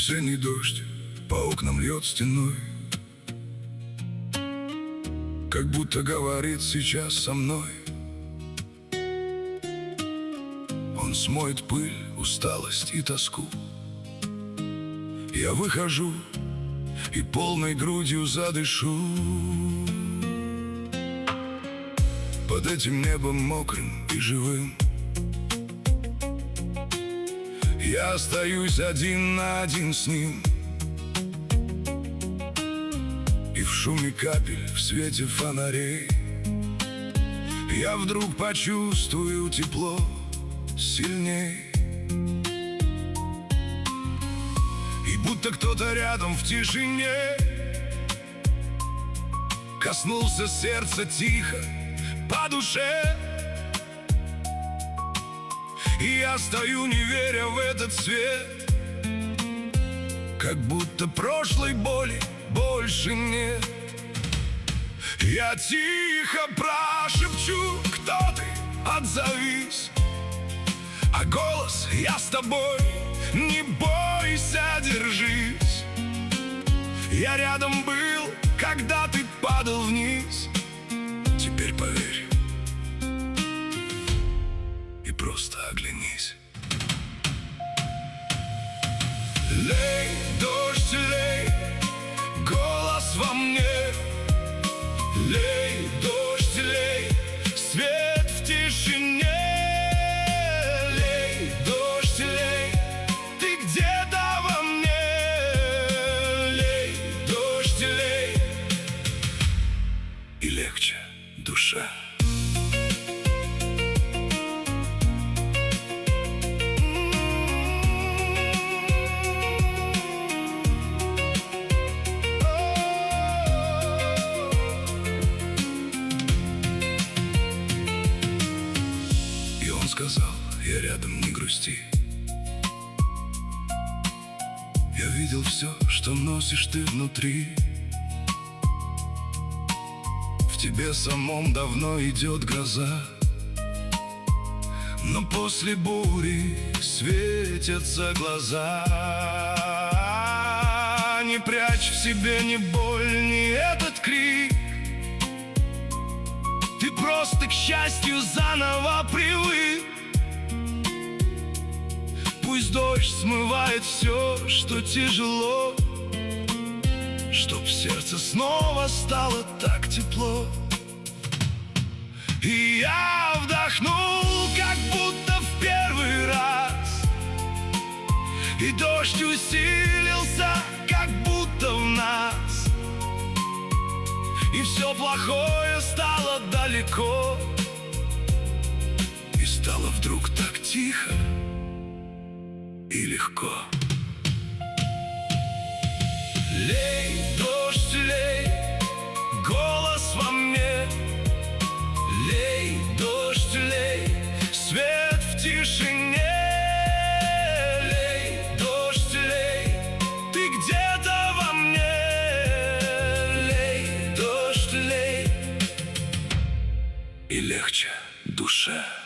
Весенний дождь по окнам льет стеной, как будто говорит сейчас со мной. Он смоет пыль, усталость и тоску. Я выхожу и полной грудью задышу. Под этим небом мокрым и живым я остаюсь один на один с ним. И в шуме капель, в свете фонарей я вдруг почувствую тепло сильней. И будто кто-то рядом в тишине коснулся сердца тихо по душе. И я стою, не веря в этот свет, как будто прошлой боли больше нет. Я тихо прошепчу: кто ты? Отзовись. А голос: я с тобой, не бойся, держись. Я рядом был, когда ты падал вниз. Теперь поверь и просто оглянись. Лей, дождь, лей, голос во мне. Лей, дождь, лей, свет в тишине. Лей, дождь, лей, ты где-то во мне. Лей, дождь, лей, и легче душа. Сказал: я рядом, не грусти. Я видел все, что носишь ты внутри. В тебе самом давно идет гроза, но после бури светятся глаза. Не прячь в себе ни боль, ни этот крик. Ты просто к счастью заново привык. Пусть дождь смывает все, что тяжело, чтоб в сердце снова стало так тепло. И я вдохнул, как будто в первый раз, и дождь усилился, как будто в нас. И все плохое стало далеко, и стало вдруг так тихо и легко. Лей, дождь, лей, голос во мне. Лей, дождь, лей, свет в тишине. Лей, дождь, лей, ты где-то во мне. Лей, дождь, лей, и легче душе.